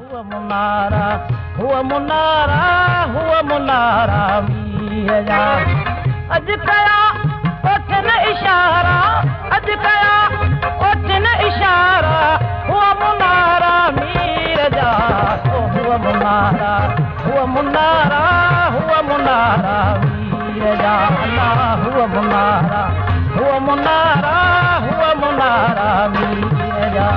हुआ मुनारा हुआ मुनारा हुआ मुनारा मीर जा अज कया ओठन इशारा अज कया ओठन इशारा हुआ मुनारा मीर जा हुआ मुनारा हुआ मुनारा हुआ मुनारा मीर जा हुआ मुनारा हुआ मुनारा हुआ मुनारा मीर जा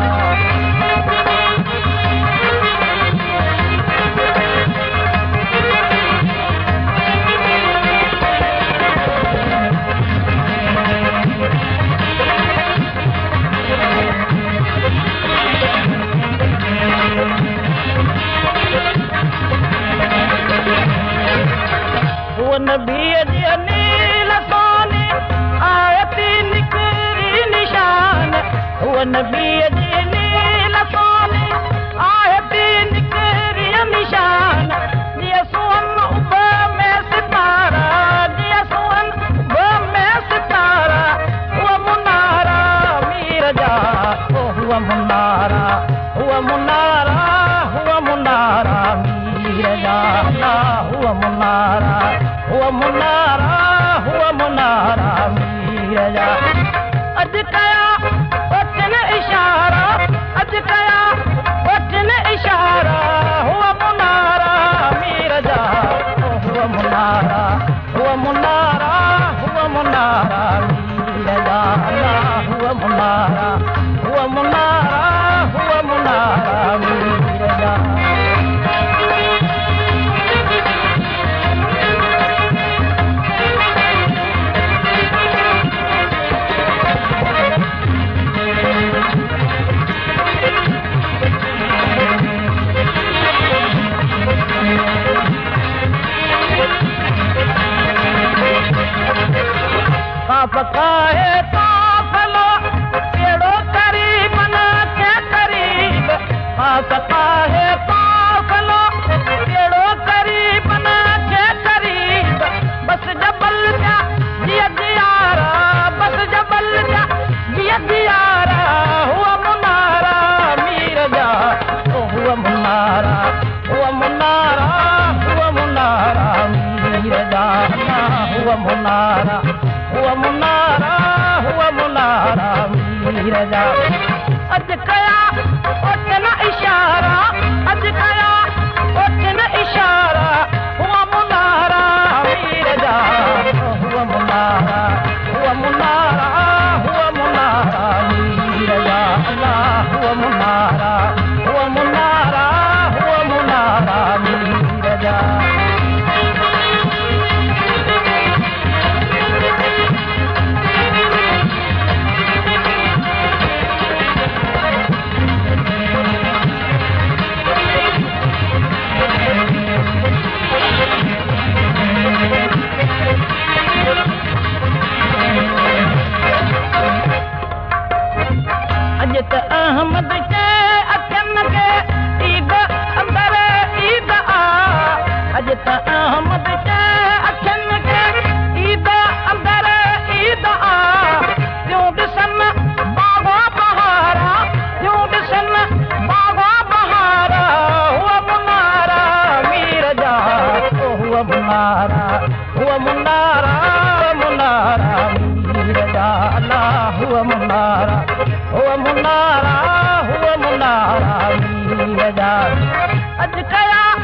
नबी जी नील सोनी आयती निकरी निशान हुआ नबी जी नील सोनी आयती निकरी निशान जिया सोन उब में सितारा जिया सोन उब में सितारा हुआ मुनारा मीर जा हुआ मुनारा हुआ मुनारा हुआ मुनारा मीर जा हुआ मुनारा हुआ मुनारा मीर जा अज कया ओठन इशारा अज कया ओठन इशारा हुआ मुनारा मीर जा हुआ मुनारा हुआ मुनारा हुआ मुनारा मीर जा हुआ मुनारा हुआ मुनारा हुआ मुनारा मीर जा पकाए काफलो केड़ो करीब न के करीब पकाए काफलो केड़ो करीब न के करीब बस जबल जा जिया जियारा बस जबल जा जिया जियारा हुआ मुनारा मीर जा हुआ मुनारा हुआ मुनारा हुआ मुनारा मीर जा हुआ मुनारा हुआ मुनारा हुआ मुनारा मीर जा अज कया ओठन इशारा अज कया ओठन इशारा हुआ मुनारा मीर जा हुआ मुनारा हुआ मुनारा हुआ मुनारा मीर जा हुआ मुनारा हुआ मुनारा हुआ मुनारा मीर जा अहमद के अखन के ईद अंदर ईद आ अज त अहमद के अखन के ईद अंदर ईद आ क्यों ॾिसन बाबा बहारा क्यों ॾिसन बाबा बहारा हुआ मुनारा मीर जा हुआ मुनारा हुआ मुनारा मुनारा मीर जा हुआ मुनारा हुआ मुनारा मीर जा अज कया